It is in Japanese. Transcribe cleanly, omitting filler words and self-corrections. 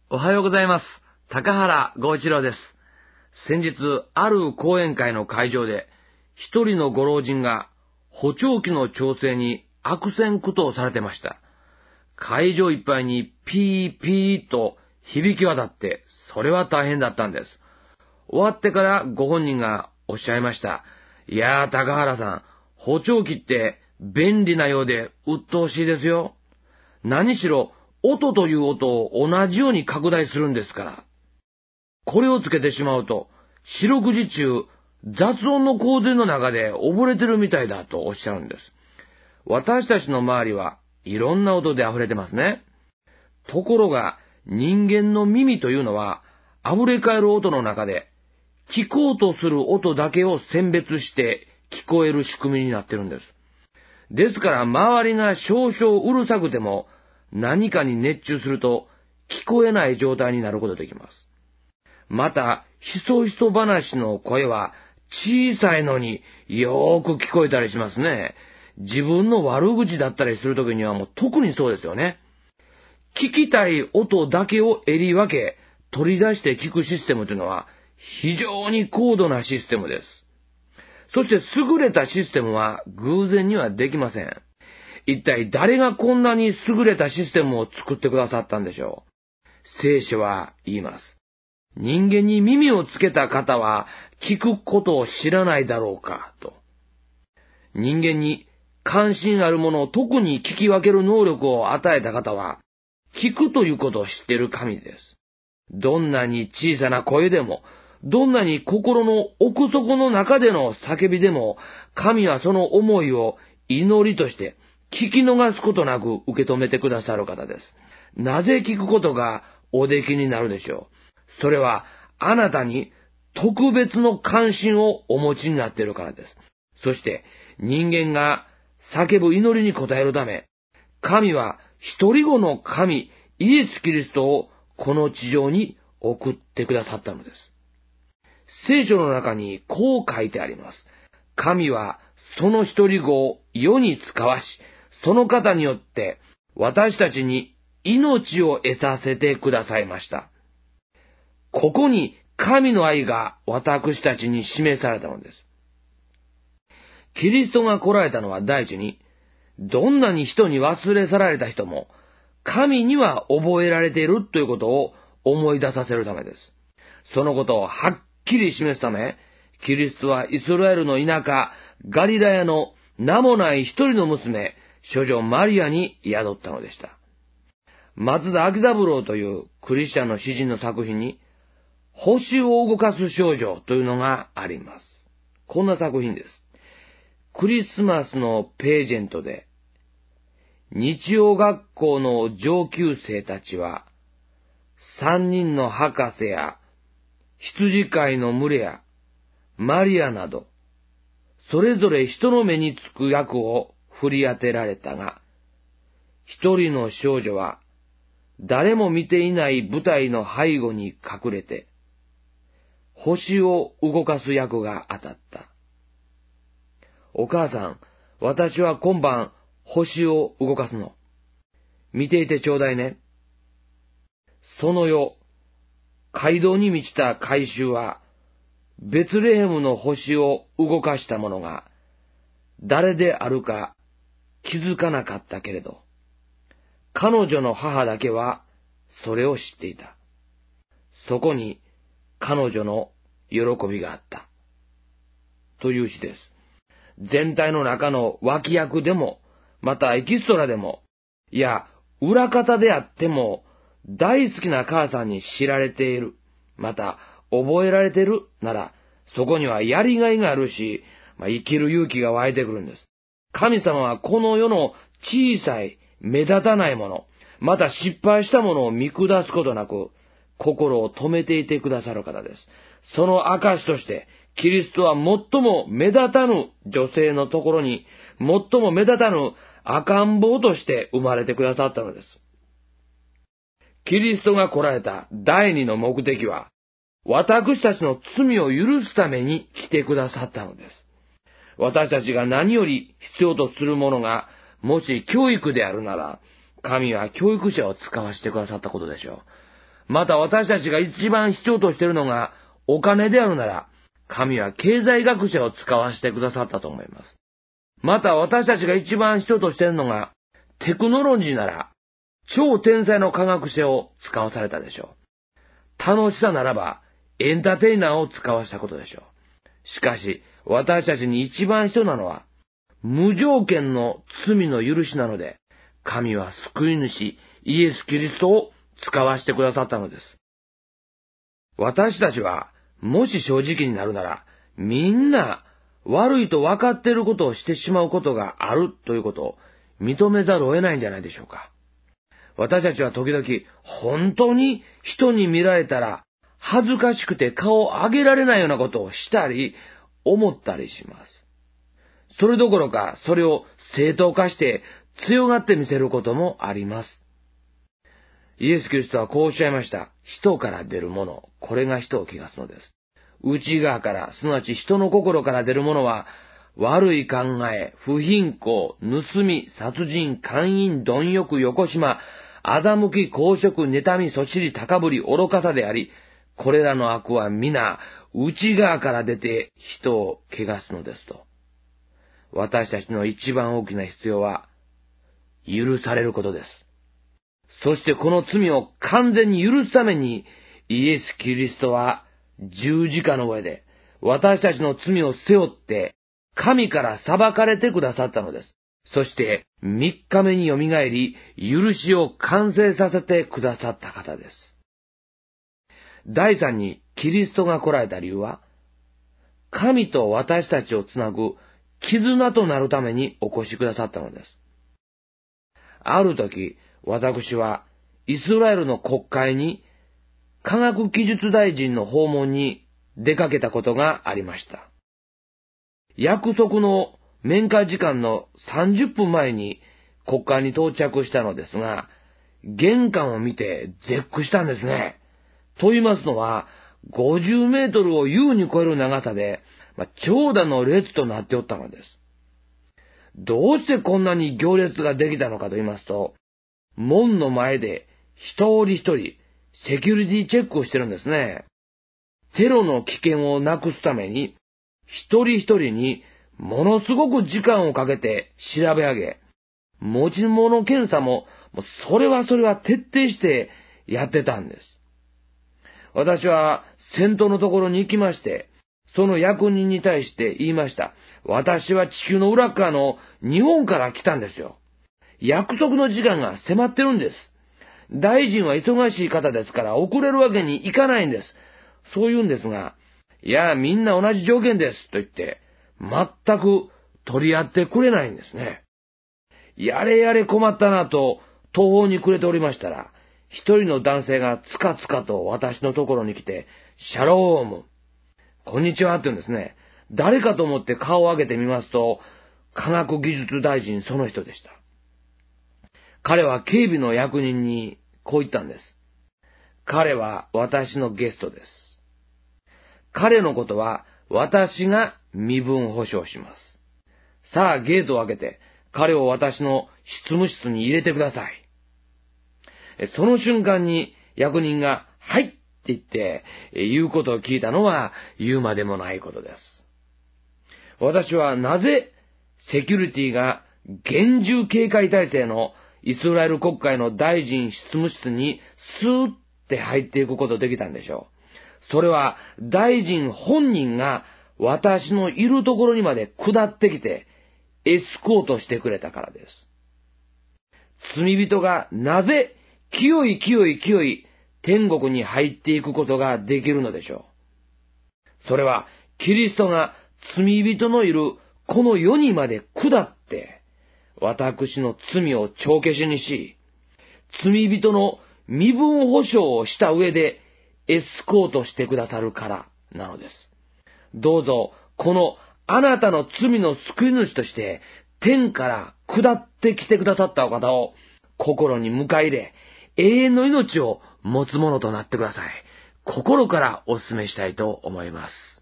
おはようございます。高原剛一郎です。先日、ある講演会の会場で、一人のご老人が補聴器の調整に悪戦苦闘されてました。会場いっぱいにピーピーと響き渡って、それは大変だったんです。終わってからご本人がおっしゃいました。いやー、高原さん、補聴器って便利なようで鬱陶しいですよ。何しろ、音という音を同じように拡大するんですから。これをつけてしまうと、四六時中、雑音の洪水の中で溺れてるみたいだとおっしゃるんです。私たちの周りはいろんな音で溢れてますね。ところが、人間の耳というのは、溢れ返る音の中で、聞こうとする音だけを選別して聞こえる仕組みになってるんです。ですから、周りが少々うるさくても、何かに熱中すると聞こえない状態になることができます。また、ひそひそ話の声は小さいのによーく聞こえたりしますね。自分の悪口だったりするときにはもう特にそうですよね。聞きたい音だけを襟分け、取り出して聞くシステムというのは非常に高度なシステムです。そして優れたシステムは偶然にはできません。一体誰がこんなに優れたシステムを作ってくださったんでしょう。聖書は言います。人間に耳をつけた方は聞くことを知らないだろうか、と。人間に関心あるものを特に聞き分ける能力を与えた方は、聞くということを知っている神です。どんなに小さな声でも、どんなに心の奥底の中での叫びでも、神はその思いを祈りとして、聞き逃すことなく受け止めてくださる方です。なぜ聞くことがおできになるでしょう。それはあなたに特別の関心をお持ちになっているからです。そして人間が叫ぶ祈りに応えるため、神は一人子の神イエス・キリストをこの地上に送ってくださったのです。聖書の中にこう書いてあります。神はその一人子を世に使わし、その方によって私たちに命を得させてくださいました。ここに神の愛が私たちに示されたのです。キリストが来られたのは第一に、どんなに人に忘れ去られた人も、神には覚えられているということを思い出させるためです。そのことをはっきり示すため、キリストはイスラエルの田舎、ガリラヤの名もない一人の娘、処女マリアに宿ったのでした。松田昭三郎というクリスチャンの詩人の作品に、星を動かす少女というのがあります。こんな作品です。クリスマスのページェントで、日曜学校の上級生たちは、三人の博士や羊飼いの群れやマリアなど、それぞれ人の目につく役を振り当てられたが、一人の少女は誰も見ていない舞台の背後に隠れて、星を動かす役が当たった。お母さん、私は今晩星を動かすの。見ていてちょうだいね。その夜、街道に満ちた怪衆は、ベツレヘムの星を動かした者が、誰であるか気づかなかったけれど、彼女の母だけはそれを知っていた。そこに彼女の喜びがあった。という詩です。全体の中の脇役でも、またエキストラでも、いや、裏方であっても、大好きな母さんに知られている、また覚えられているなら、そこにはやりがいがあるし、生きる勇気が湧いてくるんです。神様はこの世の小さい、目立たないもの、また失敗したものを見下すことなく、心を止めていてくださる方です。その証として、キリストは最も目立たぬ女性のところに、最も目立たぬ赤ん坊として生まれてくださったのです。キリストが来られた第二の目的は、私たちの罪を許すために来てくださったのです。私たちが何より必要とするものが、もし教育であるなら、神は教育者を使わせてくださったことでしょう。 また私たちが一番必要としているのがお金であるなら、神は経済学者を使わせてくださったと思います。また私たちが一番必要としているのがテクノロジーなら、超天才の科学者を使わされたでしょう。楽しさならばエンターテイナーを使わせたことでしょう。しかし私たちに一番必要なのは無条件の罪の許しなので、神は救い主イエス・キリストを使わせてくださったのです。私たちはもし正直になるなら、みんな悪いと分かっていることをしてしまうことがあるということを認めざるを得ないんじゃないでしょうか。私たちは時々本当に人に見られたら恥ずかしくて顔を上げられないようなことをしたり思ったりします。それどころかそれを正当化して強がってみせることもあります。イエス・キリストはこうおっしゃいました。人から出るもの、これが人を汚すのです。内側から、すなわち人の心から出るものは、悪い考え、不貧困、盗み、殺人、姦淫、貪欲、横島、欺き、公職、妬み、そしり、高ぶり、愚かさであり、これらの悪は皆、内側から出て人を汚すのですと。私たちの一番大きな必要は、許されることです。そしてこの罪を完全に許すために、イエス・キリストは十字架の上で私たちの罪を背負って神から裁かれてくださったのです。そして3日目によみがえり、許しを完成させてくださった方です。第3にキリストが来られた理由は、神と私たちをつなぐ絆となるためにお越しくださったのです。ある時、私はイスラエルの国会に科学技術大臣の訪問に出かけたことがありました。約束の面会時間の30分前に国会に到着したのですが、玄関を見て絶句したんですね。と言いますのは、50メートルを優に超える長さで、長蛇の列となっておったのです。どうしてこんなに行列ができたのかと言いますと、門の前で一人一人セキュリティチェックをしてるんですね。テロの危険をなくすために、一人一人にものすごく時間をかけて調べ上げ、持ち物検査もそれは徹底してやってたんです。私は先頭のところに行きまして、その役人に対して言いました。私は地球の裏側の日本から来たんですよ。約束の時間が迫ってるんです。大臣は忙しい方ですから遅れるわけにいかないんです。そう言うんですが、いや、みんな同じ条件ですと言って、全く取り合ってくれないんですね。やれやれ困ったなと途方に暮れておりましたら、一人の男性がつかつかと私のところに来て、シャローム、こんにちはって言うんですね。誰かと思って顔を上げてみますと、科学技術大臣その人でした。彼は警備の役人にこう言ったんです。彼は私のゲストです。彼のことは私が身分保証します。さあゲートを開けて彼を私の執務室に入れてください。その瞬間に役人がはいって言って言うことを聞いたのは言うまでもないことです。私はなぜセキュリティが厳重警戒体制のイスラエル国会の大臣執務室にスーッて入っていくことできたんでしょう。それは大臣本人が私のいるところにまで下ってきてエスコートしてくれたからです。罪人がなぜ清い天国に入っていくことができるのでしょう。それはキリストが罪人のいるこの世にまで下って私の罪を帳消しにし、罪人の身分保証をした上でエスコートしてくださるからなのです。どうぞこのあなたの罪の救い主として天から下ってきてくださったお方を心に迎え入れ、永遠の命を持つものとなってください。心からお勧めしたいと思います。